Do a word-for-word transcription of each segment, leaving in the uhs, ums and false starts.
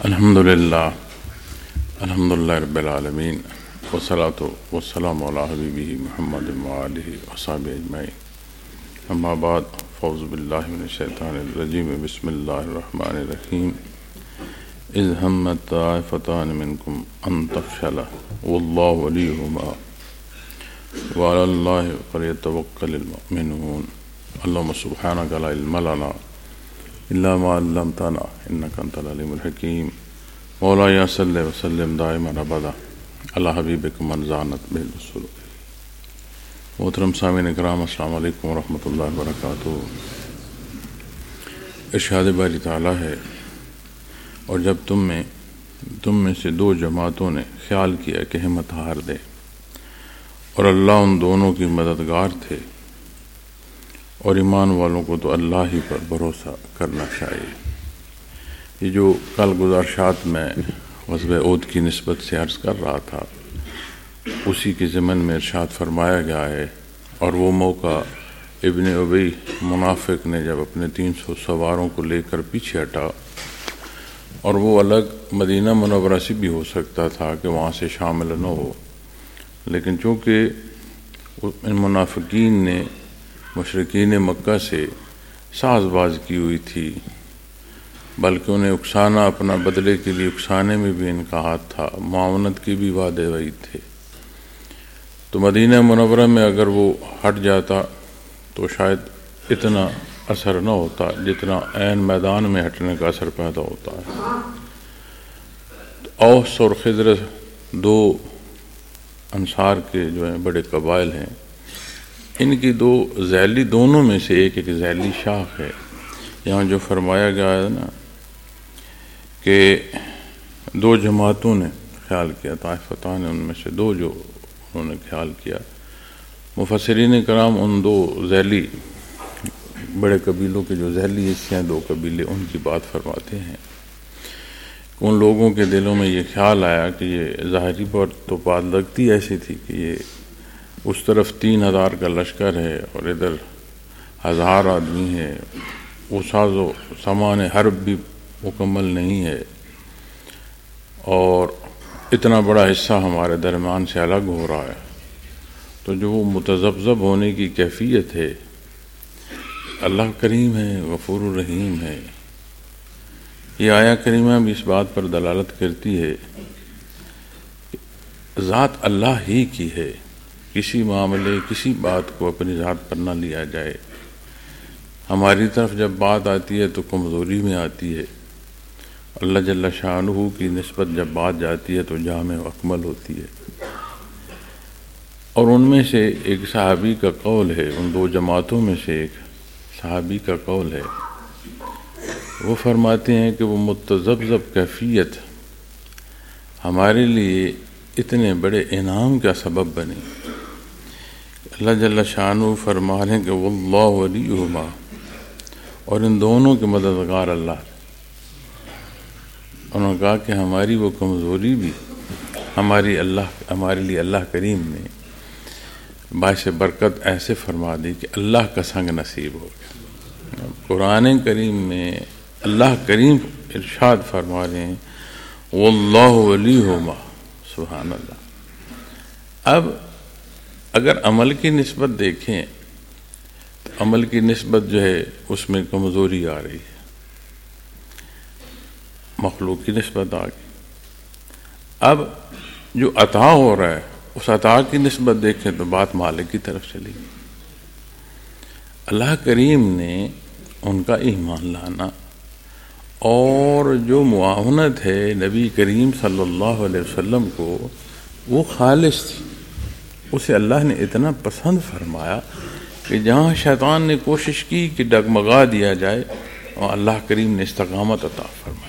الحمدللہ الحمدللہ رب العالمین والصلاة والسلام علی حبیبہ محمد وآلہ وصحبہ اجمعین، اما بعد، فاعوذ باللہ من الشیطان الرجیم، بسم اللہ الرحمن الرحیم۔ اذ ہمت طائفتان منکم ان تفشلا واللہ ولیہما وعلی اللہ فلیتوکل المؤمنون۔ اللہم سبحانک لا علم لنا الا ما علمتنا انک انت العلیم الحکیم۔ مولا صلی وسلم دائما ابدا علی حبیبک من زانت بہ الرسل۔ محترم سامعین کرام، السلام علیکم ورحمۃ اللہ وبرکاتہ۔ ارشاد باری تعالیٰ ہے، اور جب تم میں تم میں سے دو جماعتوں نے خیال کیا کہ ہمت ہار دے، اور اللہ ان دونوں کی مددگار تھے، اور ایمان والوں کو تو اللہ ہی پر بھروسہ کرنا چاہیے۔ یہ جو کل گزارشات میں غزوہ احد کی نسبت سے عرض کر رہا تھا، اسی کے ضمن میں ارشاد فرمایا گیا ہے۔ اور وہ موقع ابن ابی منافق نے جب اپنے تین سو سواروں کو لے کر پیچھے ہٹا، اور وہ الگ مدینہ منورہ سے بھی ہو سکتا تھا کہ وہاں سے شامل نہ ہو، لیکن چونکہ ان منافقین نے مشرکین مکہ سے ساز باز کی ہوئی تھی، بلکہ انہیں اکسانا اپنا بدلے کے لیے اکسانے میں بھی ان کا ہاتھ تھا، معاونت کے بھی وعدے وعید تھے، تو مدینہ منورہ میں اگر وہ ہٹ جاتا تو شاید اتنا اثر نہ ہوتا جتنا عین میدان میں ہٹنے کا اثر پیدا ہوتا ہے۔ اوس اور خضر دو انصار کے جو ہیں بڑے قبائل ہیں، ان کی دو ذیلی دونوں میں سے ایک ایک ذیلی شاخ ہے۔ یہاں جو فرمایا گیا ہے نا کہ دو جماعتوں نے خیال کیا، طائفتان نے ان میں سے دو جو انہوں نے خیال کیا، مفسرین کرام ان دو ذیلی بڑے قبیلوں کے جو ذیلی حصے ہیں دو قبیلے، ان کی بات فرماتے ہیں۔ ان لوگوں کے دلوں میں یہ خیال آیا کہ یہ ظاہری پر تو بات لگتی ایسی تھی کہ یہ اس طرف تین ہزار کا لشکر ہے اور ادھر ہزار آدمی ہے، وہ ساز و سامان حرب بھی مکمل نہیں ہے، اور اتنا بڑا حصہ ہمارے درمیان سے الگ ہو رہا ہے، تو جو وہ متذبذب ہونے کی کیفیت ہے، اللہ کریم ہے، غفور الرحیم ہے۔ یہ آیہ کریمہ بھی اس بات پر دلالت کرتی ہے کہ ذات اللہ ہی کی ہے، کسی معاملے کسی بات کو اپنی ذات پر نہ لیا جائے۔ ہماری طرف جب بات آتی ہے تو کمزوری میں آتی ہے، اللہ جل شانہ کی نسبت جب بات جاتی ہے تو جامع و اکمل ہوتی ہے۔ اور ان میں سے ایک صحابی کا قول ہے، ان دو جماعتوں میں سے ایک صحابی کا قول ہے، وہ فرماتے ہیں کہ وہ متذبذب کیفیت ہمارے لیے اتنے بڑے انعام کا سبب بنی۔ اللہ جل شانہ فرما رہے ہیں کہ واللہ ولیہما، اور ان دونوں کے مددگار اللہ۔ انہوں نے کہا کہ ہماری وہ کمزوری بھی ہماری اللہ ہمارے لیے اللہ کریم نے باعث برکت ایسے فرما دی کہ اللہ کا سنگ نصیب ہو گیا۔ قرآن کریم میں اللہ کریم ارشاد فرما رہے ہیں واللہ ولیہما، سبحان اللہ۔ اب اگر عمل کی نسبت دیکھیں تو عمل کی نسبت جو ہے اس میں کمزوری آ رہی ہے، مخلوق کی نسبت آ گئی۔ اب جو عطا ہو رہا ہے اس عطا کی نسبت دیکھیں تو بات مالک کی طرف چلی گئی۔ اللہ کریم نے ان کا ایمان لانا اور جو معاونت ہے نبی کریم صلی اللہ علیہ وسلم کو، وہ خالص تھی، اسے اللہ نے اتنا پسند فرمایا کہ جہاں شیطان نے کوشش کی کہ ڈگمگا دیا جائے، اور اللہ کریم نے استقامت عطا فرمائی۔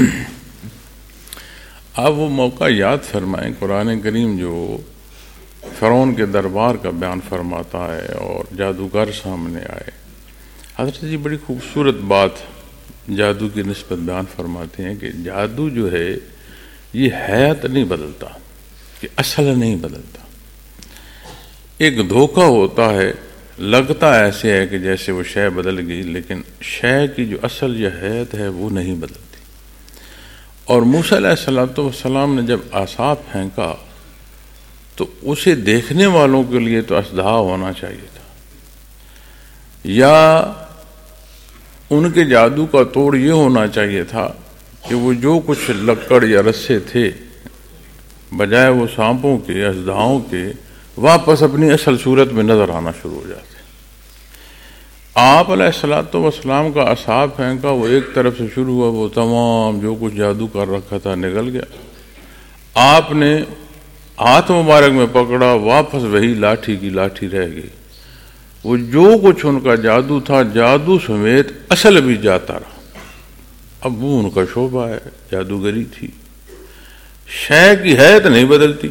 اب وہ موقع یاد فرمائیں، قرآن کریم جو فرعون کے دربار کا بیان فرماتا ہے اور جادوگر سامنے آئے، حضرت جی بڑی خوبصورت بات جادو کی نسبت بیان فرماتے ہیں کہ جادو جو ہے یہ حیات نہیں بدلتا، کہ اصل نہیں بدلتا۔ ایک دھوکہ ہوتا ہے، لگتا ایسے ہے کہ جیسے وہ شے بدل گئی، لیکن شے کی جو اصل یہ حیات ہے وہ نہیں بدلتی۔ اور موسیٰ علیہ الصلوۃ والسلام نے جب عصا پھینکا تو اسے دیکھنے والوں کے لیے تو اژدہا ہونا چاہیے تھا، یا ان کے جادو کا توڑ یہ ہونا چاہیے تھا کہ وہ جو کچھ لکڑ یا رسے تھے بجائے وہ سانپوں کے، اژدہاؤں کے، واپس اپنی اصل صورت میں نظر آنا شروع ہو جاتے۔ آپ علیہ الصلوۃ والسلام کا عصا پھینکا، وہ ایک طرف سے شروع ہوا، وہ تمام جو کچھ جادو کر رکھا تھا نکل گیا۔ آپ نے ہاتھ مبارک میں پکڑا، واپس وہی لاٹھی کی لاٹھی رہ گئی۔ وہ جو کچھ ان کا جادو تھا، جادو سمیت اصل بھی جاتا رہا۔ اب وہ ان کا شعبہ ہے، جادوگری تھی، شے کی حیت نہیں بدلتی،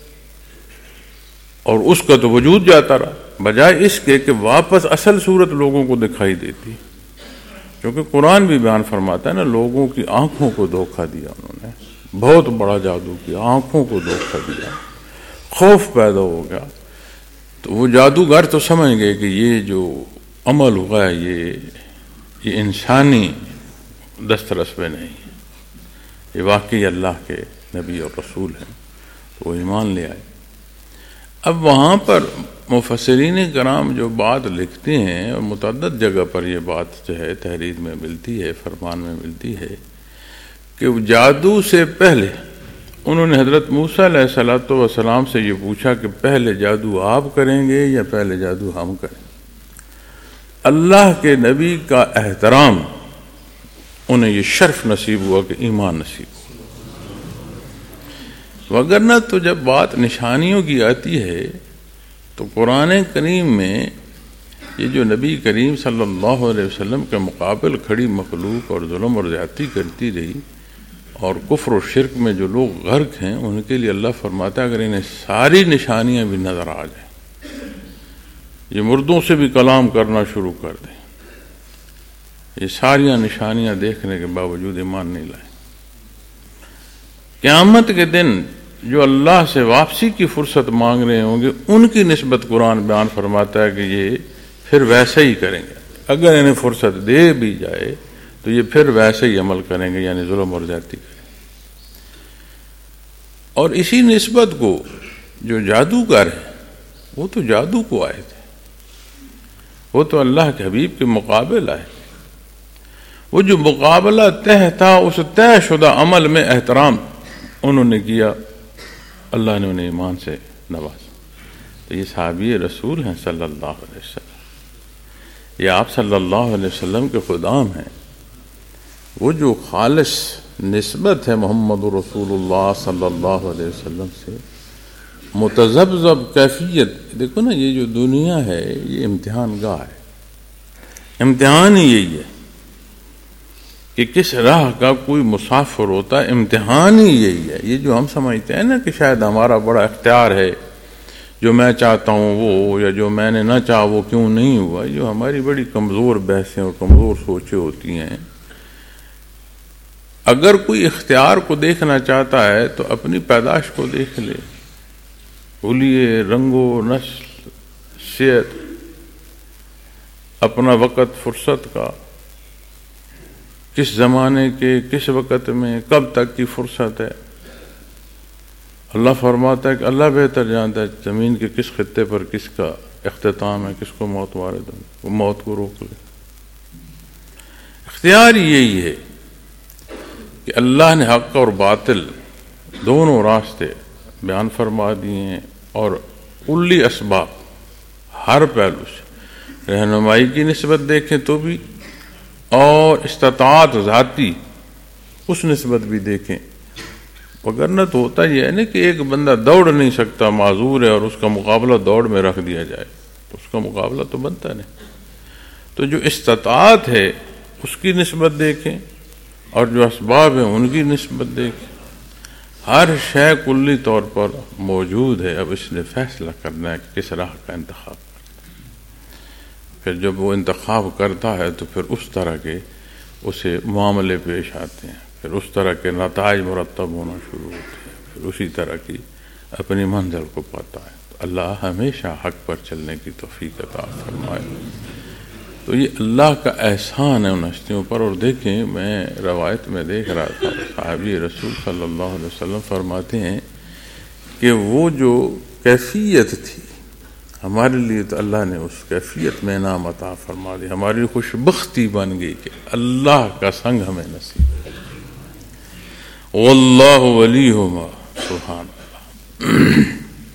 اور اس کا تو وجود جاتا رہا، بجائے اس کے کہ واپس اصل صورت لوگوں کو دکھائی دیتی۔ کیونکہ قرآن بھی بیان فرماتا ہے نا، لوگوں کی آنکھوں کو دھوکہ دیا انہوں نے، بہت بڑا جادو کیا، آنکھوں کو دھوکہ دیا، خوف پیدا ہو گیا۔ تو وہ جادوگر تو سمجھ گئے کہ یہ جو عمل ہوا ہے یہ یہ انسانی دسترس میں نہیں ہے، یہ واقعی اللہ کے نبی اور رسول ہیں، تو وہ ایمان لے آئے۔ اب وہاں پر مفسرین کرام جو بات لکھتے ہیں، اور متعدد جگہ پر یہ بات جو ہے تحریر میں ملتی ہے، فرمان میں ملتی ہے، کہ جادو سے پہلے انہوں نے حضرت موسیٰ علیہ الصلوۃ والسلام سے یہ پوچھا کہ پہلے جادو آپ کریں گے یا پہلے جادو ہم کریں؟ اللہ کے نبی کا احترام، انہیں یہ شرف نصیب ہوا کہ ایمان نصیب ہوا، وگرنہ تو جب بات نشانیوں کی آتی ہے تو قرآن کریم میں یہ جو نبی کریم صلی اللہ علیہ وسلم کے مقابل کھڑی مخلوق اور ظلم اور زیادتی کرتی رہی، اور کفر و شرک میں جو لوگ غرق ہیں، ان کے لیے اللہ فرماتا ہے اگر انہیں ساری نشانیاں بھی نظر آ جائیں، یہ مردوں سے بھی کلام کرنا شروع کر دیں، یہ ساریاں نشانیاں دیکھنے کے باوجود ایمان نہیں لائیں، قیامت کے دن جو اللہ سے واپسی کی فرصت مانگ رہے ہوں گے، ان کی نسبت قرآن بیان فرماتا ہے کہ یہ پھر ویسے ہی کریں گے، اگر انہیں فرصت دے بھی جائے تو یہ پھر ویسے ہی عمل کریں گے، یعنی ظلم اور زیادتی کریں گے۔ اور اسی نسبت کو جو جادوگر ہیں وہ تو جادو کو آئے تھے، وہ تو اللہ کے حبیب کے مقابل آئے تھے، وہ جو مقابلہ طے تھا اس طے شدہ عمل میں احترام انہوں نے کیا، اللہ نے انہیں ایمان سے نوازا۔ تو یہ صحابی رسول ہیں صلی اللہ علیہ وسلم، یہ آپ صلی اللہ علیہ وسلم کے خدام ہیں، وہ جو خالص نسبت ہے محمد رسول اللہ صلی اللہ علیہ وسلم سے، متذبذب کیفیت، دیکھو نا یہ جو دنیا ہے یہ امتحان گاہ ہے، امتحان ہی یہی ہے کہ کس راہ کا کوئی مسافر ہوتا ہے، امتحان ہی یہی ہے۔ یہ جو ہم سمجھتے ہیں نا کہ شاید ہمارا بڑا اختیار ہے، جو میں چاہتا ہوں وہ، یا جو میں نے نہ چاہا وہ کیوں نہیں ہوا، جو ہماری بڑی کمزور بحثیں اور کمزور سوچیں ہوتی ہیں۔ اگر کوئی اختیار کو دیکھنا چاہتا ہے تو اپنی پیدائش کو دیکھ لے، حلیے، رنگ و نسل، صحت، اپنا وقت فرصت کا، کس زمانے کے، کس وقت میں، کب تک کی فرصت ہے۔ اللہ فرماتا ہے کہ اللہ بہتر جانتا ہے زمین کے کس خطے پر کس کا اختتام ہے، کس کو موت وارد ہو، وہ موت کو روک لے۔ اختیار یہی ہے کہ اللہ نے حق اور باطل دونوں راستے بیان فرما دیے ہیں، اور کلی اسباب ہر پہلو سے رہنمائی کی نسبت دیکھیں تو بھی، اور استطاعت ذاتی اس نسبت بھی دیکھیں، وگرنہ تو ہوتا یہ ہے نا کہ ایک بندہ دوڑ نہیں سکتا، معذور ہے، اور اس کا مقابلہ دوڑ میں رکھ دیا جائے تو اس کا مقابلہ تو بنتا نہیں۔ تو جو استطاعت ہے اس کی نسبت دیکھیں، اور جو اسباب ہیں ان کی نسبت دیکھیں، ہر شے کلی طور پر موجود ہے، اب اس نے فیصلہ کرنا ہے کہ کس راہ کا انتخاب کرنا ہے۔ پھر جب وہ انتخاب کرتا ہے تو پھر اس طرح کے اسے معاملے پیش آتے ہیں، پھر اس طرح کے نتائج مرتب ہونا شروع ہوتے ہیں، پھر اسی طرح کی اپنی منزل کو پاتا ہے۔ تو اللہ ہمیشہ حق پر چلنے کی توفیق عطا فرمائے۔ تو یہ اللہ کا احسان ہے ان ہستیوں پر. اور دیکھیں میں روایت میں دیکھ رہا تھا صحابی رسول صلی اللہ علیہ وسلم فرماتے ہیں کہ وہ جو کیفیت تھی ہمارے لیے تو اللہ نے اس کیفیت میں انعام عطا فرما دی. ہماری خوش بختی بن گئی کہ اللہ کا سنگ ہمیں نصیب ہے. واللہ ولیہما سبحان اللہ.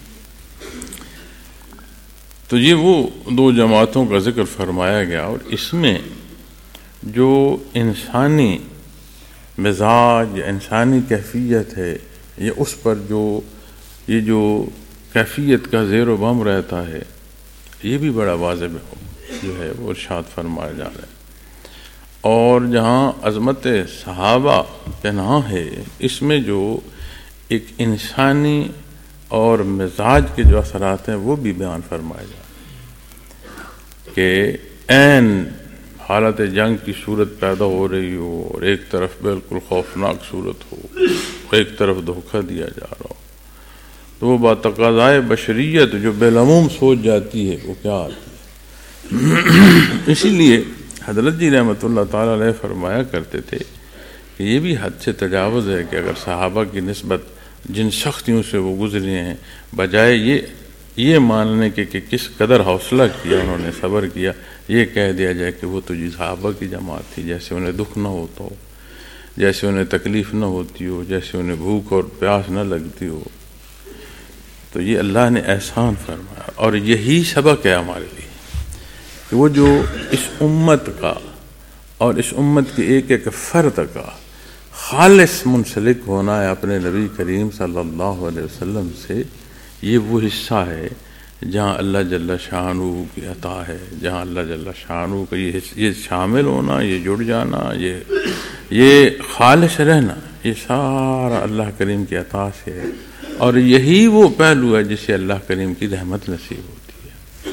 تو یہ وہ دو جماعتوں کا ذکر فرمایا گیا. اور اس میں جو انسانی مزاج انسانی کیفیت ہے یہ اس پر جو یہ جو کیفیت کا زیر و بم رہتا ہے یہ بھی بڑا واضح جو ہے وہ ارشاد فرمایا جا رہا ہے. اور جہاں عظمت صحابہ کا نام ہے اس میں جو ایک انسانی اور مزاج کے جو اثرات ہیں وہ بھی بیان فرمائے جا رہے ہیں کہ عین حالت جنگ کی صورت پیدا ہو رہی ہو اور ایک طرف بالکل خوفناک صورت ہو ایک طرف دھوکہ دیا جا رہا ہو تو وہ بتقاضائے بشریت جو بالعموم سوچ جاتی ہے وہ کیا آتی ہے. اسی لیے حضرت جی رحمۃ اللہ تعالی علیہ فرمایا کرتے تھے کہ یہ بھی حد سے تجاوز ہے کہ اگر صحابہ کی نسبت جن سختیوں سے وہ گزرے ہیں بجائے یہ یہ ماننے کے کہ کس قدر حوصلہ کیا انہوں نے صبر کیا یہ کہہ دیا جائے کہ وہ تو جی صحابہ کی جماعت تھی جیسے انہیں دکھ نہ ہوتا ہو جیسے انہیں تکلیف نہ ہوتی ہو جیسے انہیں بھوک اور پیاس نہ لگتی ہو. تو یہ اللہ نے احسان فرمایا اور یہی سبق ہے ہمارے لیے کہ وہ جو اس امت کا اور اس امت کے ایک ایک فرد کا خالص منسلک ہونا ہے اپنے نبی کریم صلی اللہ علیہ وسلم سے. یہ وہ حصہ ہے جہاں اللہ جل شانہ کی عطا ہے جہاں اللہ جل شانہ کا یہ یہ شامل ہونا یہ جڑ جانا یہ یہ خالص رہنا یہ سارا اللہ کریم کی عطا سے ہے. اور یہی وہ پہلو ہے جسے اللہ کریم کی رحمت نصیب ہوتی ہے.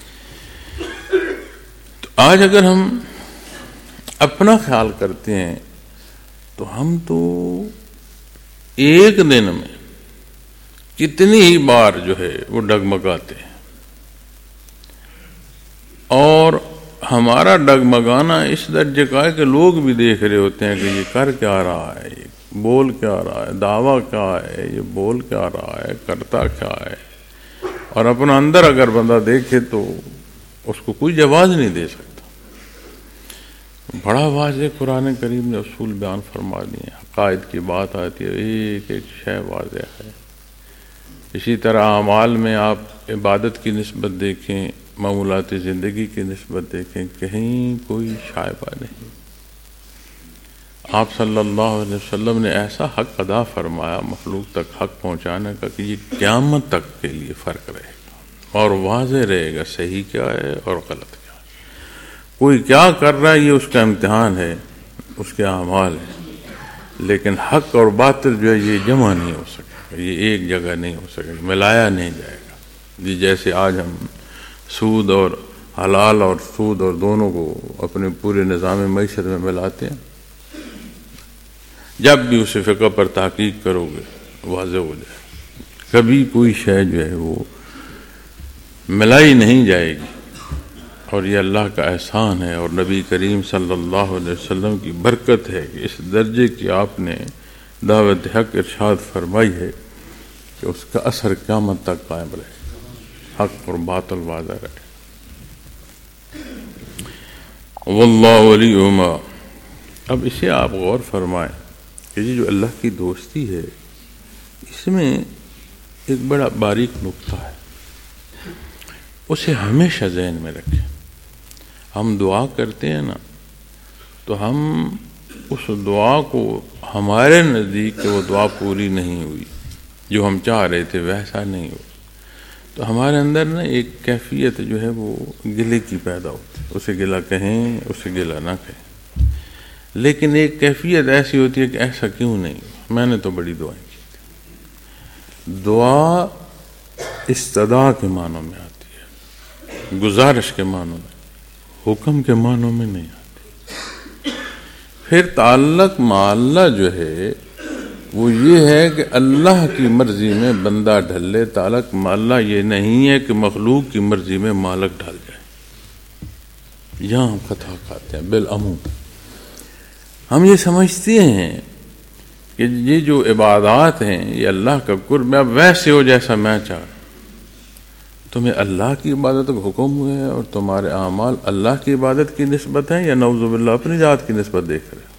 تو آج اگر ہم اپنا خیال کرتے ہیں تو ہم تو ایک دن میں کتنی ہی بار جو ہے وہ ڈگمگاتے ہیں اور ہمارا ڈگمگانا اس درجے کا ہے کہ لوگ بھی دیکھ رہے ہوتے ہیں کہ یہ کر کیا رہا ہے یہ بول کیا رہا ہے دعویٰ کیا ہے یہ بول کیا رہا ہے کرتا کیا ہے. اور اپنا اندر اگر بندہ دیکھے تو اس کو کوئی جواز نہیں دے سکتا. بڑا واضح قرآن کریم نے اصول بیان فرما دیے عقائد کی بات آتی ہے ایک ایک شے واضح ہے. اسی طرح اعمال میں آپ عبادت کی نسبت دیکھیں معمولات زندگی کی نسبت دیکھیں کہیں کوئی شائبہ نہیں. آپ صلی اللہ علیہ وسلم نے ایسا حق ادا فرمایا مخلوق تک حق پہنچانے کا کہ یہ قیامت تک کے لیے فرق رہے گا اور واضح رہے گا صحیح کیا ہے اور غلط کیا ہے. کوئی کیا کر رہا ہے یہ اس کا امتحان ہے اس کے اعمال ہیں لیکن حق اور باطل جو ہے یہ جمع نہیں ہو سکے گا یہ ایک جگہ نہیں ہو سکے گا ملایا نہیں جائے گا. جی جیسے آج ہم سود اور حلال اور سود اور دونوں کو اپنے پورے نظام معیشت میں ملاتے ہیں جب بھی اسے فقہ پر تحقیق کرو گے واضح ہو جائے کبھی کوئی شے جو ہے وہ ملائی نہیں جائے گی. اور یہ اللہ کا احسان ہے اور نبی کریم صلی اللہ علیہ وسلم کی برکت ہے کہ اس درجے کی آپ نے دعوت حق ارشاد فرمائی ہے کہ اس کا اثر قیامت تک قائم رہے حق اور باطل واضح رہے. واللہ ولیہما. اب اسے آپ غور فرمائیں کہ یہ جو اللہ کی دوستی ہے اس میں ایک بڑا باریک نقطہ ہے اسے ہمیشہ ذہن میں رکھیں. ہم دعا کرتے ہیں نا تو ہم اس دعا کو ہمارے نزدیک کہ وہ دعا پوری نہیں ہوئی جو ہم چاہ رہے تھے ویسا نہیں ہو تو ہمارے اندر نا ایک کیفیت جو ہے وہ گلے کی پیدا ہوتی ہے. اسے گلہ کہیں اسے گلہ نہ کہیں لیکن ایک کیفیت ایسی ہوتی ہے کہ ایسا کیوں نہیں میں نے تو بڑی دعائیں کی تھی. دعا استدعا کے معنوں میں آتی ہے گزارش کے معنوں میں حکم کے معنوں میں نہیں آتی. پھر تعلق مع اللہ جو ہے وہ یہ ہے کہ اللہ کی مرضی میں بندہ ڈھلے. تعلق مع اللہ یہ نہیں ہے کہ مخلوق کی مرضی میں مالک ڈھل جائے. یہاں ہم خطا کھاتے ہیں بالعموم. ہم یہ سمجھتے ہیں کہ یہ جو عبادات ہیں یہ اللہ کا قرب ہے، اب ویسے ہو جیسا میں چاہ. تمہیں اللہ کی عبادت کا حکم ہوا ہے اور تمہارے اعمال اللہ کی عبادت کی نسبت ہیں یا نعوذ باللہ اپنی ذات کی نسبت دیکھ رہے ہو.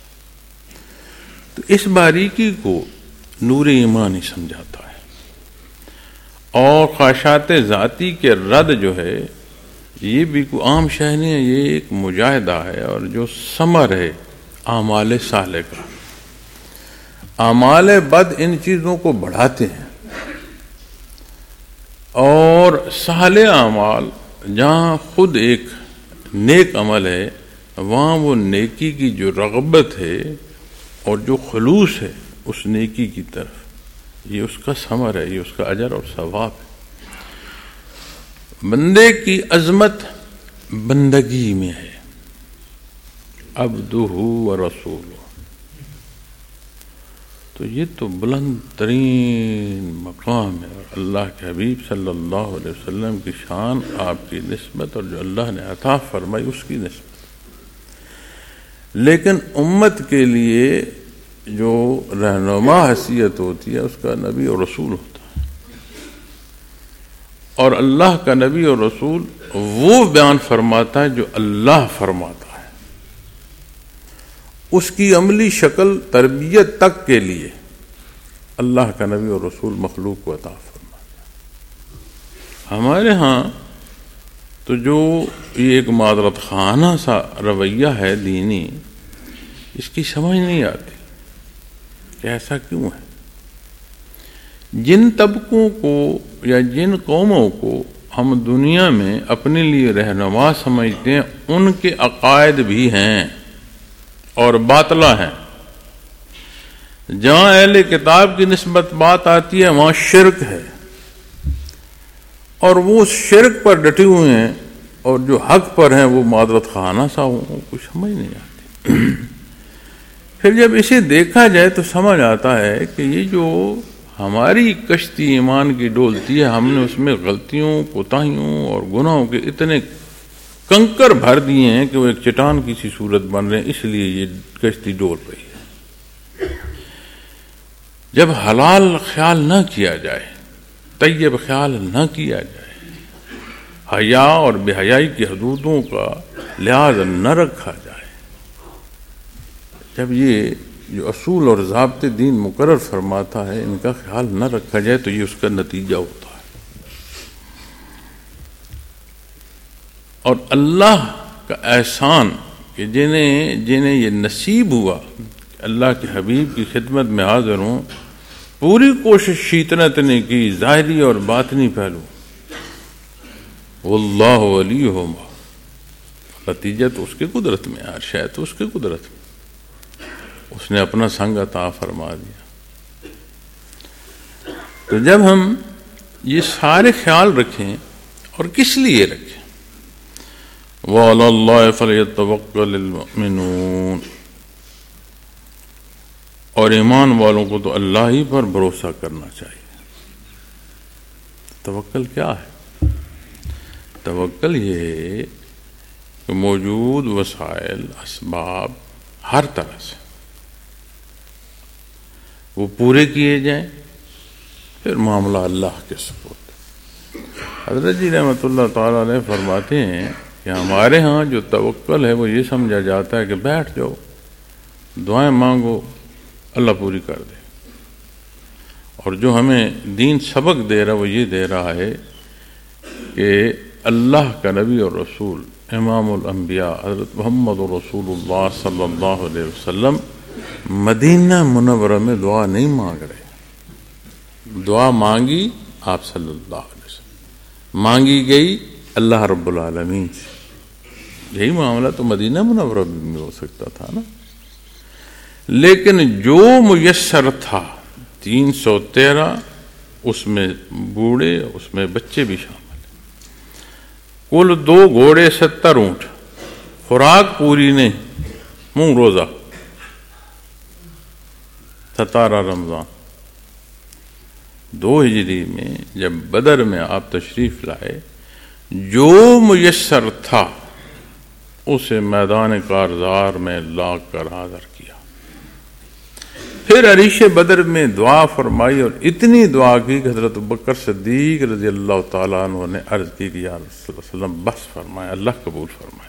تو اس باریکی کو نور ایمان ہی سمجھاتا ہے. اور خواہشات ذاتی کے رد جو ہے یہ بھی کوئی عام شے نہیں ہے، یہ ایک مجاہدہ ہے اور جو ثمر ہے اعمال صالح کا. اعمال بد ان چیزوں کو بڑھاتے ہیں، اور صالح اعمال جہاں خود ایک نیک عمل ہے وہاں وہ نیکی کی جو رغبت ہے اور جو خلوص ہے اس نیکی کی طرف، یہ اس کا ثمر ہے، یہ اس کا اجر اور ثواب ہے. بندے کی عظمت بندگی میں ہے، عبدہ و رسولہ. تو یہ تو بلند ترین مقام ہے، اور اللہ کے حبیب صلی اللہ علیہ وسلم کی شان، آپ کی نسبت اور جو اللہ نے عطا فرمائی اس کی نسبت. لیکن امت کے لیے جو رہنما حیثیت ہوتی ہے اس کا نبی اور رسول ہوتا ہے، اور اللہ کا نبی اور رسول وہ بیان فرماتا ہے جو اللہ فرماتا ہے. اس کی عملی شکل تربیت تک کے لیے اللہ کا نبی اور رسول مخلوق کو عطا فرماتا ہے. ہمارے ہاں تو جو یہ ایک معذرت خانہ سا رویہ ہے دینی، اس کی سمجھ نہیں آتی کہ ایسا کیوں ہے. جن طبقوں کو یا جن قوموں کو ہم دنیا میں اپنے لیے رہنما سمجھتے ہیں ان کے عقائد بھی ہیں اور باطلہ ہیں. جہاں اہل کتاب کی نسبت بات آتی ہے وہاں شرک ہے، اور وہ شرک پر ڈٹے ہوئے ہیں، اور جو حق پر ہیں وہ معذرت خانہ سا ہوں، کچھ سمجھ نہیں آتی. پھر جب اسے دیکھا جائے تو سمجھ آتا ہے کہ یہ جو ہماری کشتی ایمان کی ڈولتی ہے، ہم نے اس میں غلطیوں، کوتاہیوں اور گناہوں کے اتنے کنکر بھر دیے ہیں کہ وہ ایک چٹان کی سی صورت بن رہے ہیں، اس لیے یہ کشتی ڈول رہی ہے. جب حلال خیال نہ کیا جائے، طیب خیال نہ کیا جائے، حیا اور بے حیائی کی حدودوں کا لحاظ نہ رکھا جائے، جب یہ جو اصول اور ضابطے دین مقرر فرماتا ہے ان کا خیال نہ رکھا جائے تو یہ اس کا نتیجہ ہوتا ہے. اور اللہ کا احسان کہ جنہیں جنہیں یہ نصیب ہوا اللہ کے حبیب کی خدمت میں حاضر ہوں، پوری کوشش شیطنت نے کی، ظاہری اور باطنی پہلو. واللہ ولیہما، نتیجہ تو اس کی قدرت میں، ہر شے تو اس کی قدرت میں، اس نے اپنا سنگ عطا فرما دیا. تو جب ہم یہ سارے خیال رکھیں، اور کس لیے رکھیں، وَعَلَى اللَّهِ فَلْيَتَوَكَّلِ الْمُؤْمِنُونَ، اور ایمان والوں کو تو اللہ ہی پر بھروسہ کرنا چاہیے. توکل کیا ہے؟ توکل یہ ہے کہ موجود وسائل، اسباب ہر طرح سے وہ پورے کیے جائیں، پھر معاملہ اللہ کے سپرد. حضرت جی رحمۃ اللہ تعالیٰ علیہ فرماتے ہیں کہ ہمارے ہاں جو توکل ہے وہ یہ سمجھا جاتا ہے کہ بیٹھ جاؤ، دعائیں مانگو، اللہ پوری کر دے. اور جو ہمیں دین سبق دے رہا وہ یہ دے رہا ہے کہ اللہ کا نبی اور رسول امام الانبیاء حضرت محمد رسول اللہ صلی اللہ علیہ وسلم مدینہ منورہ میں دعا نہیں مانگ رہے. دعا مانگی آپ صلی اللہ علیہ وسلم، مانگی گئی اللہ رب العالمین سے. یہی معاملہ تو مدینہ منورہ میں ہو سکتا تھا نا. لیکن جو میسر تھا تین سو تیرہ، اس میں بوڑھے، اس میں بچے بھی شامل، کل دو گھوڑے، ستر اونٹ، خوراک پوری نہیں، منہ روزہ، ستارہ رمضان. دو ہجری میں جب بدر میں آپ تشریف لائے، جو میسر تھا اسے میدان کارزار میں لا کر حاضر کیا. پھر عریش بدر میں دعا فرمائی اور اتنی دعا کی کہ حضرت ابوبکر صدیق رضی اللہ تعالیٰ عنہ نے عرض کی کہ یا رسول اللہ صلی اللہ علیہ وسلم بس فرمائے، اللہ قبول فرمائے.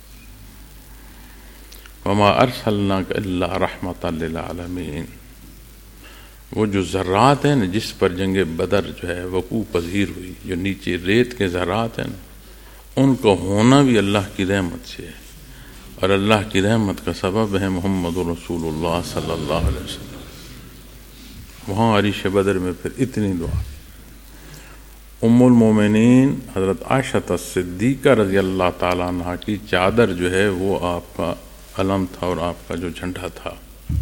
وما ارسلناک الا رحمۃ للعالمین. وہ جو ذرات ہیں نا جس پر جنگ بدر جو ہے وقوع پذیر ہوئی، جو نیچے ریت کے ذرات ہیں نا، ان کا ہونا بھی اللہ کی رحمت سے ہے، اور اللہ کی رحمت کا سبب ہے محمد رسول اللہ صلی اللہ علیہ وسلم. وہاں عریش بدر میں پھر اتنی دعا. ام المومنین حضرت عائشہ صدیقہ رضی اللہ تعالیٰ عنہ کی چادر جو ہے وہ آپ کا علم تھا اور آپ کا جو جھنڈا تھا،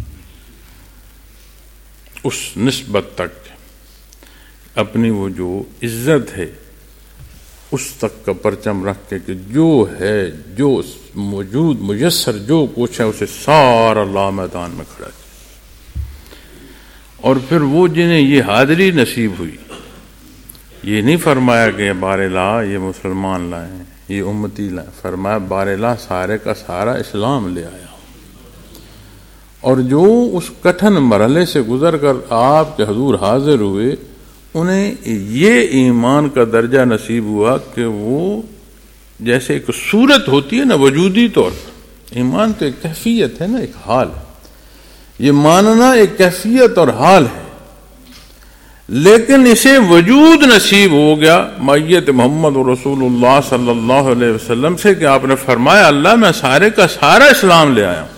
اس نسبت تک اپنی وہ جو عزت ہے اس تک کا پرچم رکھ کے کہ جو ہے جو موجود میسر جو کچھ ہے اسے سارا لا میدان میں کھڑا کیا. اور پھر وہ جنہیں یہ حاضری نصیب ہوئی، یہ نہیں فرمایا کہ بار لا یہ مسلمان لائیں یہ امتی لائیں، فرمایا بار لا سارے کا سارا اسلام لے آیا. اور جو اس کٹھن مرحلے سے گزر کر آپ کے حضور حاضر ہوئے، انہیں یہ ایمان کا درجہ نصیب ہوا کہ وہ جیسے ایک صورت ہوتی ہے نا وجودی طور پر، ایمان تو ایک کیفیت ہے نا، ایک حال ہے. یہ ماننا ایک کیفیت اور حال ہے، لیکن اسے وجود نصیب ہو گیا مائیت محمد رسول اللہ صلی اللہ علیہ وسلم سے کہ آپ نے فرمایا اللہ میں سارے کا سارا اسلام لے آیا ہوں.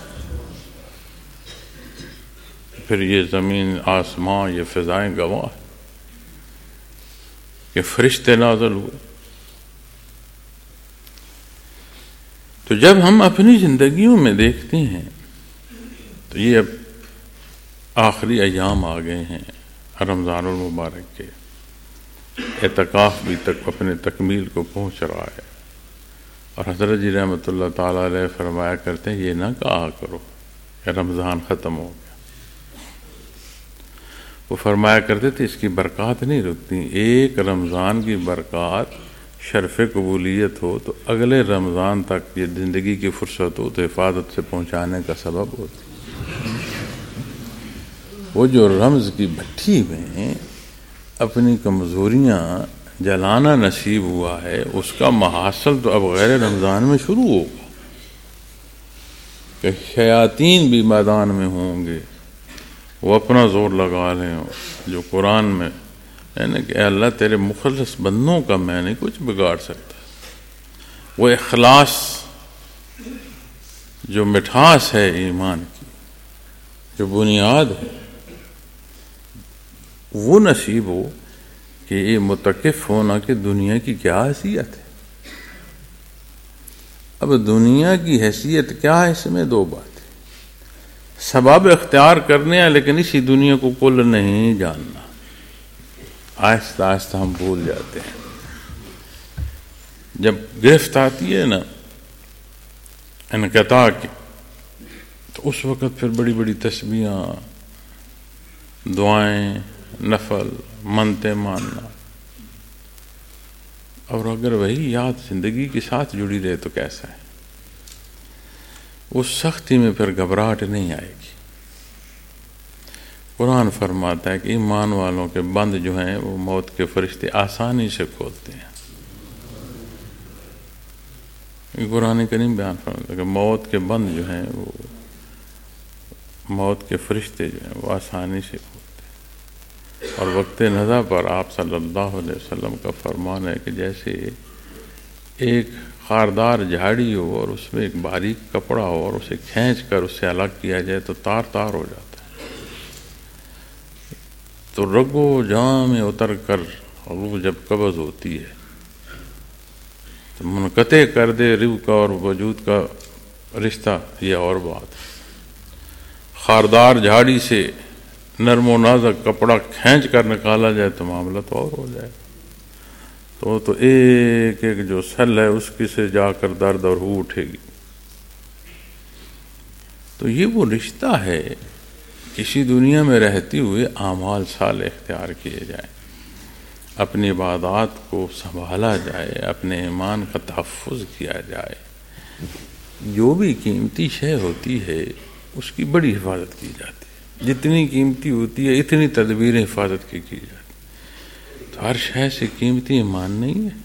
پھر یہ زمین آسمان یہ فضائیں گواہ کہ فرشتے نازل ہوئے. تو جب ہم اپنی زندگیوں میں دیکھتے ہیں تو یہ اب آخری ایام آ گئے ہیں رمضان المبارک کے، اعتکاف بھی تک اپنے تکمیل کو پہنچ رہا ہے. اور حضرت جی رحمۃ اللہ تعالیٰ علیہ فرمایا کرتے ہیں یہ نہ کہا کرو کہ رمضان ختم ہو گیا. وہ فرمایا کرتے تھے اس کی برکات نہیں رکتی، ایک رمضان کی برکات شرف قبولیت ہو تو اگلے رمضان تک یہ زندگی کی فرصت ہو تو حفاظت سے پہنچانے کا سبب ہوتی. وہ جو رمض کی بھٹی میں اپنی کمزوریاں جلانا نصیب ہوا ہے اس کا محاصل تو اب غیر رمضان میں شروع ہوگا کہ شیاطین بھی میدان میں ہوں گے، وہ اپنا زور لگا لیں. جو قرآن میں ہے نا کہ اے اللہ تیرے مخلص بندوں کا میں نہیں کچھ بگاڑ سکتا. وہ اخلاص جو مٹھاس ہے ایمان کی، جو بنیاد ہے، وہ نصیب ہو کہ یہ متقف ہونا کہ دنیا کی کیا حیثیت ہے. اب دنیا کی حیثیت کیا ہے، اس میں دو بات ہے. سباب اختیار کرنے ہیں لیکن اسی دنیا کو کل نہیں جاننا. آہستہ آہستہ ہم بھول جاتے ہیں. جب گرفت آتی ہے نا انقطاع کی تو اس وقت پھر بڑی بڑی تسبیحاں، دعائیں، نفل، منتیں ماننا. اور اگر وہی یاد زندگی کے ساتھ جڑی رہے تو کیسا ہے. اس سختی میں پھر گھبراہٹ نہیں آئے گی. قرآن فرماتا ہے کہ ایمان والوں کے بند جو ہیں وہ موت کے فرشتے آسانی سے کھولتے ہیں. قرآن کریم بیان فرماتا ہے کہ موت کے بند جو ہیں وہ موت کے فرشتے جو ہیں وہ آسانی سے کھولتے ہیں. اور وقت نزا پر آپ صلی اللہ علیہ وسلم کا فرمان ہے کہ جیسے ایک خاردار جھاڑی ہو اور اس میں ایک باریک کپڑا ہو اور اسے کھینچ کر اس سے الگ کیا جائے تو تار تار ہو جاتا ہے. تو رگو جاں میں اتر کر روح جب قبض ہوتی ہے تو منقطع کر دے روح کا اور وجود کا رشتہ، یہ اور بات ہے. خاردار جھاڑی سے نرم و نازک کپڑا کھینچ کر نکالا جائے تو معاملہ تو اور ہو جائے. تو تو ایک ایک جو سل ہے اس کی سے جا کر درد اور ہو اٹھے گی. تو یہ وہ رشتہ ہے، اسی دنیا میں رہتے ہوئے اعمال صالح اختیار کیے جائیں، اپنی عبادات کو سنبھالا جائے، اپنے ایمان کا تحفظ کیا جائے. جو بھی قیمتی شے ہوتی ہے اس کی بڑی حفاظت کی جاتی ہے، جتنی قیمتی ہوتی ہے اتنی تدبیر حفاظت کی کی جاتی، تو ہر شے سے قیمتی ایمان نہیں ہے،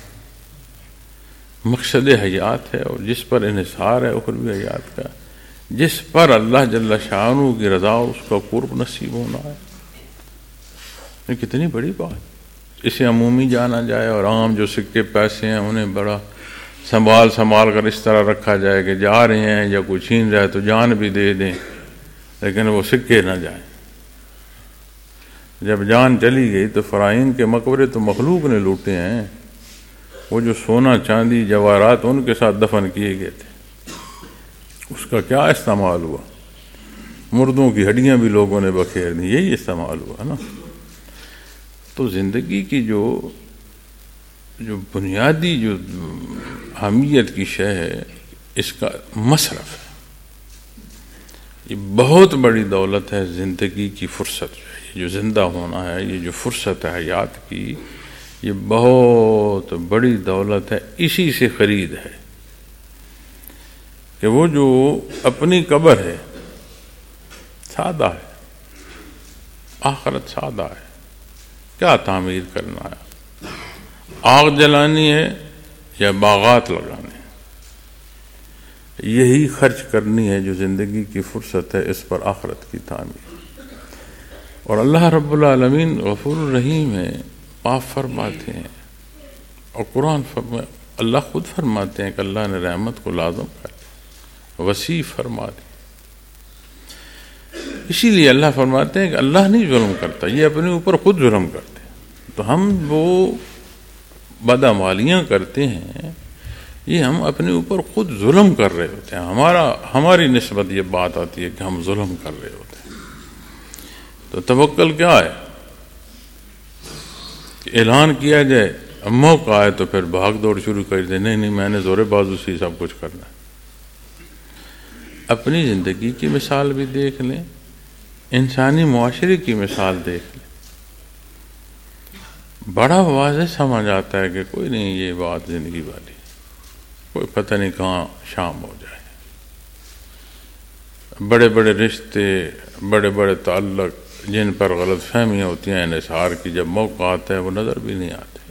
مقصد حیات ہے، اور جس پر انحصار ہے اخروی حیات کا، جس پر اللہ جل شانہ کی رضا اس کا قرب نصیب ہونا ہے، یہ کتنی بڑی بات۔ اسے عمومی جانا جائے اور عام جو سکے پیسے ہیں انہیں بڑا سنبھال سنبھال کر اس طرح رکھا جائے کہ جا رہے ہیں یا کوئی چھین رہا ہے تو جان بھی دے دیں لیکن وہ سکے نہ جائیں۔ جب جان چلی گئی تو فرعون کے مقبرے تو مخلوق نے لوٹے ہیں، وہ جو سونا چاندی جواہرات ان کے ساتھ دفن کیے گئے تھے اس کا کیا استعمال ہوا؟ مردوں کی ہڈیاں بھی لوگوں نے بکھیر دی، یہی استعمال ہوا نا۔ تو زندگی کی جو جو بنیادی جو اہمیت کی شے ہے اس کا مصرف ہے، یہ بہت بڑی دولت ہے زندگی کی فرصت جو ہے، یہ جو زندہ ہونا ہے، یہ جو فرصت ہے حیات کی، یہ بہت بڑی دولت ہے۔ اسی سے خرید ہے کہ وہ جو اپنی قبر ہے سادہ ہے، آخرت سادہ ہے، کیا تعمیر کرنا ہے؟ آگ جلانی ہے یا باغات لگانے ہیں؟ یہی خرچ کرنی ہے جو زندگی کی فرصت ہے، اس پر آخرت کی تعمیر۔ اور اللہ رب العالمین غفور الرحیم ہے، معاف فرماتے ہیں، اور قرآن فرما اللہ خود فرماتے ہیں کہ اللہ نے رحمت کو لازم کر دیا، وسیع فرما دی۔ اسی لیے اللہ فرماتے ہیں کہ اللہ نہیں ظلم کرتا، یہ اپنے اوپر خود ظلم کرتے ہیں۔ تو ہم وہ بدعمالیاں کرتے ہیں، یہ ہم اپنے اوپر خود ظلم کر رہے ہوتے ہیں، ہمارا ہماری نسبت یہ بات آتی ہے کہ ہم ظلم کر رہے ہوتے ہیں۔ تو توکل کیا ہے کہ اعلان کیا جائے، موقع آئے تو پھر بھاگ دوڑ شروع کر دیں، نہیں نہیں میں نے زور بازو سے سب کچھ کرنا ہے۔ اپنی زندگی کی مثال بھی دیکھ لیں، انسانی معاشرے کی مثال دیکھ لیں، بڑا واضح سمجھ آتا ہے کہ کوئی نہیں یہ بات زندگی والی، کوئی پتہ نہیں کہاں شام ہو جائے، بڑے بڑے رشتے، بڑے بڑے تعلق جن پر غلط فہمیاں ہوتی ہیں انحصار کی، جب موقع آتا ہے وہ نظر بھی نہیں آتے۔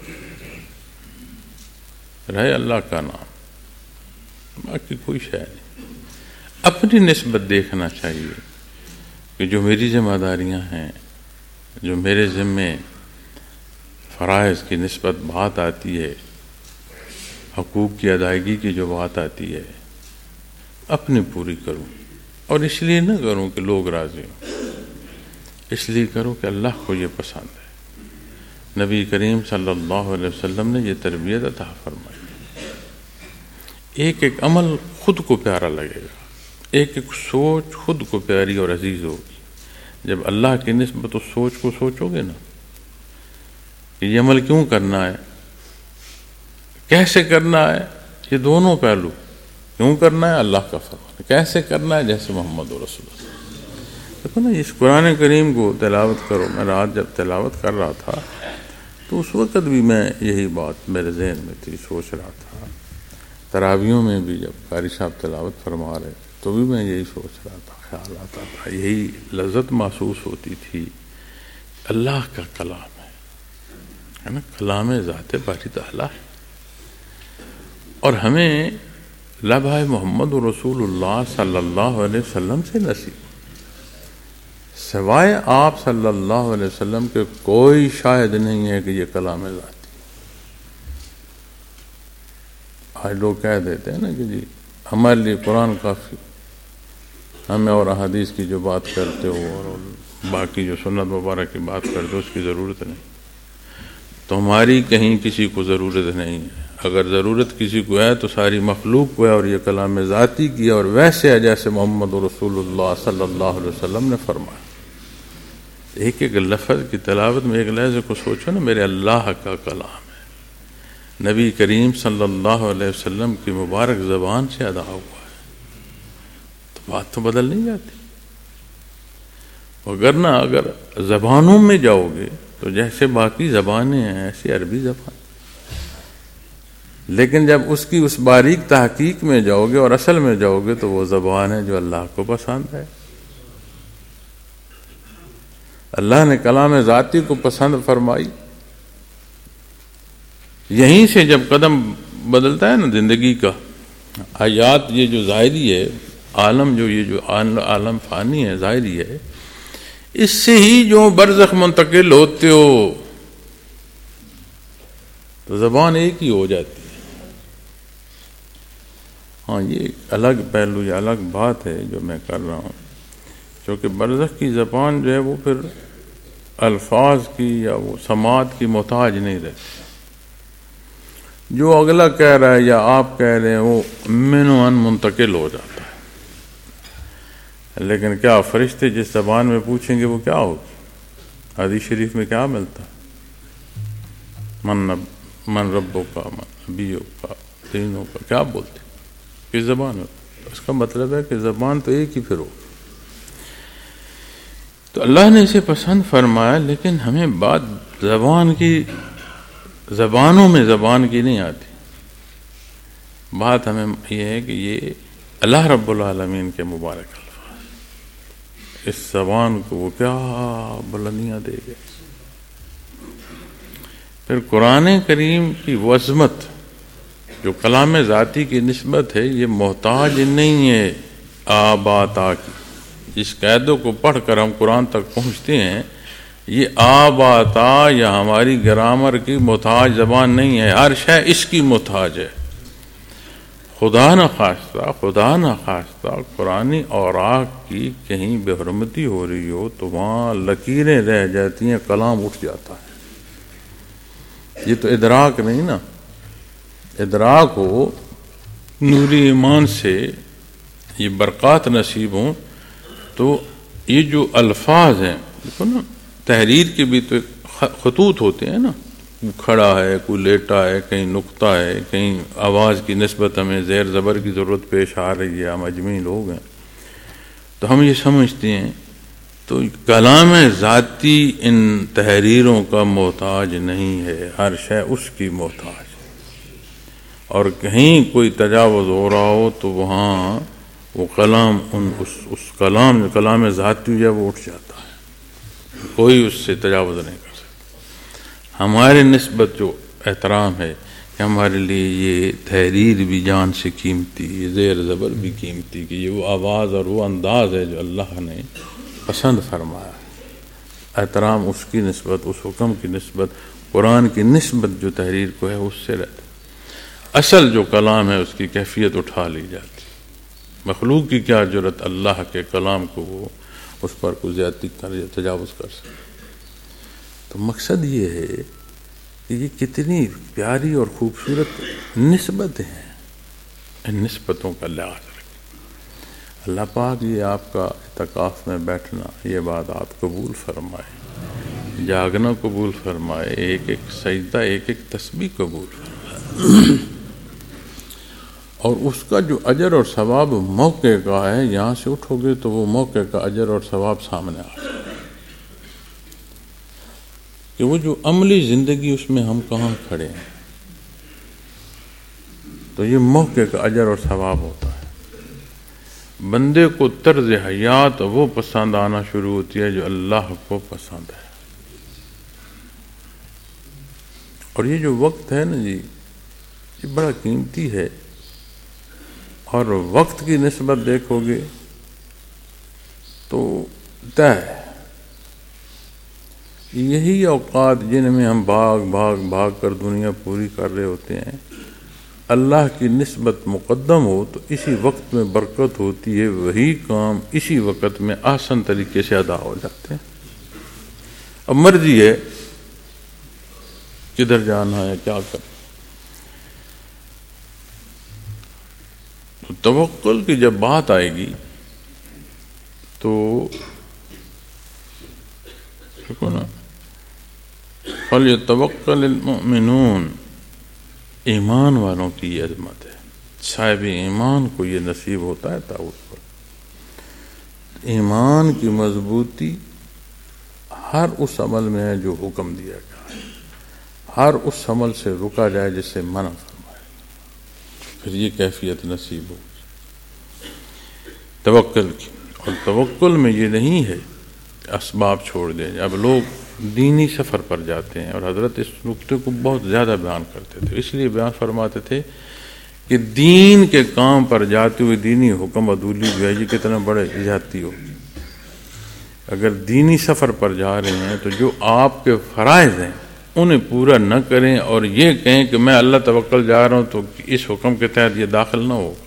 رہے اللہ کا نام، باقی کوئی شے نہیں۔ اپنی نسبت دیکھنا چاہیے کہ جو میری ذمہ داریاں ہیں، جو میرے ذمے فرائض کی نسبت بات آتی ہے، حقوق کی ادائیگی کی جو بات آتی ہے، اپنی پوری کروں، اور اس لیے نہ کروں کہ لوگ راضی ہوں، اس لیے کروں کہ اللہ کو یہ پسند ہے۔ نبی کریم صلی اللہ علیہ وسلم نے یہ تربیت عطا فرمائی۔ ایک ایک عمل خود کو پیارا لگے گا، ایک ایک سوچ خود کو پیاری اور عزیز ہوگی۔ جب اللہ کی نسبت اس سوچ کو سوچو گے نا کہ یہ عمل کیوں کرنا ہے، کیسے کرنا ہے، یہ دونوں پہلو، کیوں کرنا ہے اللہ کا فرمان، کیسے کرنا ہے جیسے محمد رسول اللہ۔ دیکھو نا اس قرآن کریم کو تلاوت کرو، میں رات جب تلاوت کر رہا تھا تو اس وقت بھی میں یہی بات میرے ذہن میں تھی، سوچ رہا تھا، تراویحوں میں بھی جب قاری صاحب تلاوت فرما رہے تو بھی میں یہی سوچ رہا تھا، خیال آتا تھا، یہی لذت محسوس ہوتی تھی۔ اللہ کا کلام ہے نا، کلام ذات باری تعالیٰ ہے، اور ہمیں لبھائے محمد رسول اللہ صلی اللہ علیہ وسلم سے نصیب، سوائے آپ صلی اللہ علیہ وسلم کے کوئی شاہد نہیں ہے کہ یہ کلام ذاتی۔ آج لوگ کہہ دیتے ہیں نا کہ جی ہمارے لیے قرآن کافی، ہمیں اور احادیث کی جو بات کرتے ہو اور باقی جو سنت مبارک کی بات کرتے ہو اس کی ضرورت نہیں، تو ہماری کہیں کسی کو ضرورت نہیں ہے۔ اگر ضرورت کسی کو ہے تو ساری مخلوق کو ہے، اور یہ کلام ذاتی کی ہے، اور ویسے ہے جیسے محمد رسول اللہ صلی اللہ علیہ وسلم نے فرمایا۔ ایک ایک لفظ کی تلاوت میں ایک لحظے کو سوچو نا، میرے اللہ کا کلام ہے، نبی کریم صلی اللہ علیہ وسلم کی مبارک زبان سے ادا ہوا ہے، تو بات تو بدل نہیں جاتی۔ وگرنہ اگر زبانوں میں جاؤ گے تو جیسے باقی زبانیں ہیں ایسی عربی زبان، لیکن جب اس کی اس باریک تحقیق میں جاؤ گے اور اصل میں جاؤ گے تو وہ زبان ہے جو اللہ کو پسند ہے۔ اللہ نے کلام ذاتی کو پسند فرمائی، یہیں سے جب قدم بدلتا ہے نا زندگی کا، حیات یہ جو ظاہری ہے، عالم جو یہ جو عالم فانی ہے ظاہری ہے، اس سے ہی جو برزخ منتقل ہوتے ہو تو زبان ایک ہی ہو جاتی ہے۔ ہاں یہ الگ پہلو، یہ الگ بات ہے جو میں کر رہا ہوں، کیونکہ برزخ کی زبان جو ہے وہ پھر الفاظ کی یا وہ سماعت کی محتاج نہیں رہتی۔ جو اگلا کہہ رہا ہے یا آپ کہہ رہے ہیں وہ من و ان منتقل ہو جاتا ہے، لیکن کیا فرشتے جس زبان میں پوچھیں گے وہ کیا ہوگی؟ حدیث شریف میں کیا ملتا ہے؟ من نب من ربوں کا، من نبیوں کا، دینوں کا، کیا بولتے کس زبان میں؟ اس کا مطلب ہے کہ زبان تو ایک ہی پھر ہو۔ تو اللہ نے اسے پسند فرمایا، لیکن ہمیں بات زبان کی، زبانوں میں زبان کی نہیں آتی۔ بات ہمیں یہ ہے کہ یہ اللہ رب العالمین کے مبارک الفاظ، اس زبان کو وہ کیا بلندیاں دے گئے۔ پھر قرآن کریم کی وہ عظمت جو کلام ذاتی کی نسبت ہے، یہ محتاج نہیں ہے آباتا کی۔ جس قاعدوں کو پڑھ کر ہم قرآن تک پہنچتے ہیں، یہ آباتا یا ہماری گرامر کی محتاج زبان نہیں ہے، ہر شے اس کی محتاج ہے۔ خدا نہ خواستہ خدا نہ خواستہ قرآنی اوراق کی کہیں بے حرمتی ہو رہی ہو تو وہاں لکیریں رہ جاتی ہیں، کلام اٹھ جاتا ہے۔ یہ تو ادراک نہیں نا، ادراک ہو، نوری ایمان سے یہ برکات نصیب ہوں تو یہ جو الفاظ ہیں، دیکھو نا تحریر کے بھی تو خطوط ہوتے ہیں نا، کھڑا ہے، کوئی لیٹا ہے، کہیں نقطہ ہے، کہیں آواز کی نسبت ہمیں زیر زبر کی ضرورت پیش آ رہی ہے، ہم اجمی لوگ ہیں تو ہم یہ سمجھتے ہیں۔ تو کلام ذاتی ان تحریروں کا محتاج نہیں ہے، ہر شے اس کی محتاج ہے، اور کہیں کوئی تجاوز ہو رہا ہو تو وہاں وہ کلام ان اس, اس کلام کلام ذاتی جو ہے وہ اٹھ جاتا ہے، کوئی اس سے تجاوز نہیں کر سکتا۔ ہمارے نسبت جو احترام ہے کہ ہمارے لیے یہ تحریر بھی جان سے قیمتی، یہ زیر زبر بھی قیمتی، کہ یہ وہ آواز اور وہ انداز ہے جو اللہ نے پسند فرمایا۔ احترام اس کی نسبت، اس حکم کی نسبت، قرآن کی نسبت جو تحریر کو ہے اس سے رہتا۔ اصل جو کلام ہے اس کی کیفیت اٹھا لی جاتی۔ مخلوق کی کیا جرت اللہ کے کلام کو وہ اس پر کوئی زیادتی کر یا تجاوز کر سکے۔ تو مقصد یہ ہے کہ یہ کتنی پیاری اور خوبصورت نسبتیں ہیں، ان نسبتوں کا لحاظ رکھیں۔ اللہ پاک یہ آپ کا اعتکاف میں بیٹھنا، یہ بات آپ قبول فرمائے، جاگنا قبول فرمائے، ایک ایک سجدہ، ایک ایک تسبیح قبول فرمائے، اور اس کا جو اجر اور ثواب موقع کا ہے، یہاں سے اٹھو گے تو وہ موقع کا اجر اور ثواب سامنے آ جائے کہ وہ جو عملی زندگی اس میں ہم کہاں کھڑے ہیں، تو یہ موقع کا اجر اور ثواب ہوتا ہے۔ بندے کو طرز حیات وہ پسند آنا شروع ہوتی ہے جو اللہ کو پسند ہے۔ اور یہ جو وقت ہے نا جی، یہ بڑا قیمتی ہے، اور وقت کی نسبت دیکھو گے تو طے ہے۔ یہی اوقات جن میں ہم بھاگ بھاگ بھاگ کر دنیا پوری کر رہے ہوتے ہیں، اللہ کی نسبت مقدم ہو تو اسی وقت میں برکت ہوتی ہے، وہی کام اسی وقت میں آسان طریقے سے ادا ہو جاتے ہیں۔ اب مرضی ہے کدھر جانا ہے، کیا کرنا۔ تو توکل کی جب بات آئے گی تو دیکھو نا، فَلْيَتَوَكَّلِ الْمُؤْمِنُونَ، ایمان والوں کی یہ عظمت ہے، صاحب ایمان کو یہ نصیب ہوتا ہے توکل۔ ایمان کی مضبوطی ہر اس عمل میں ہے جو حکم دیا گیا ہے، ہر اس عمل سے رکا جائے جس سے منع فرمایا۔ پھر یہ کیفیت نصیب ہو توکل کی۔ اور توکل میں یہ نہیں ہے اسباب چھوڑ دیں۔ اب لوگ دینی سفر پر جاتے ہیں، اور حضرت اس نقطے کو بہت زیادہ بیان کرتے تھے، اس لیے بیان فرماتے تھے کہ دین کے کام پر جاتے ہوئے دینی حکم عدولی جو ہے یہ کتنا بڑے زیادتی ہو۔ اگر دینی سفر پر جا رہے ہیں تو جو آپ کے فرائض ہیں انہیں پورا نہ کریں اور یہ کہیں کہ میں اللہ توکل جا رہا ہوں تو اس حکم کے تحت یہ داخل نہ ہوگا۔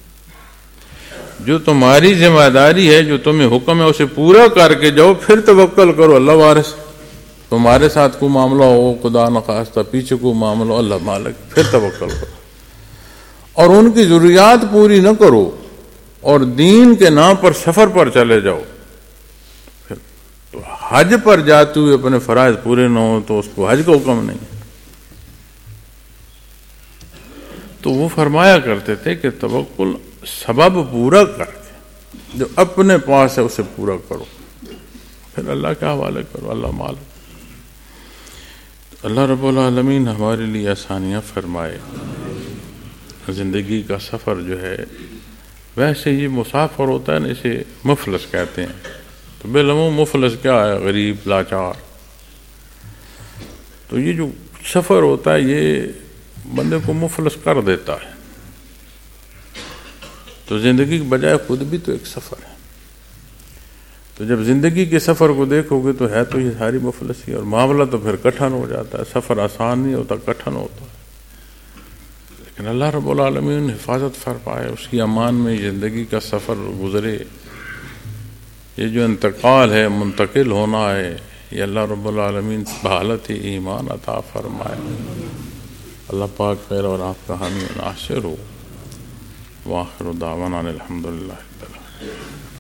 جو تمہاری ذمہ داری ہے، جو تمہیں حکم ہے، اسے پورا کر کے جاؤ، پھر توکل کرو اللہ وارث۔ تمہارے ساتھ کوئی معاملہ ہو خدا نخواستہ، پیچھے کوئی معاملہ ہو اللہ مالک، پھر توکل کرو۔ اور ان کی ضروریات پوری نہ کرو اور دین کے نام پر سفر پر چلے جاؤ، پھر تو حج پر جاتے ہوئے اپنے فرائض پورے نہ ہو تو اس کو حج کا حکم نہیں۔ تو وہ فرمایا کرتے تھے کہ توکل سبب پورا کر کے جو اپنے پاس ہے اسے پورا کرو، پھر اللہ کے حوالے کرو، اللہ مالک۔ اللہ رب العالمین ہمارے لیے آسانیاں فرمائے۔ زندگی کا سفر جو ہے ویسے ہی مسافر ہوتا ہے نا، اسے مفلس کہتے ہیں۔ تو بالعموم مفلس کیا ہے؟ غریب، لاچار۔ تو یہ جو سفر ہوتا ہے یہ بندے کو مفلس کر دیتا ہے۔ تو زندگی کے بجائے خود بھی تو ایک سفر ہے۔ تو جب زندگی کے سفر کو دیکھو گے تو ہے تو یہ ساری مفلسی، اور معاملہ تو پھر کٹھن ہو جاتا ہے۔ سفر آسان نہیں ہوتا، کٹھن ہوتا ہے۔ لیکن اللہ رب العالمین حفاظت فرمائے، اس کی امان میں زندگی کا سفر گزرے۔ یہ جو انتقال ہے، منتقل ہونا ہے، یہ اللہ رب العالمین بحالت ایمان عطا فرمائے۔ اللہ پاک خیر اور آپ کا حامی و ناصر ہو۔ وآخر دعوانا الحمدللہ۔